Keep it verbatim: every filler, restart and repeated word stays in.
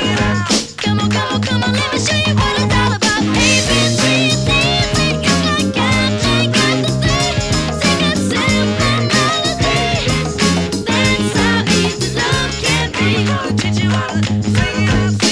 Come on, come on, come on, let me show you what it's all about. A, B, C, D, make it like I'm got to say. Sing a simple melody. That's how easy love can be. Gonna teach you how to sing it out.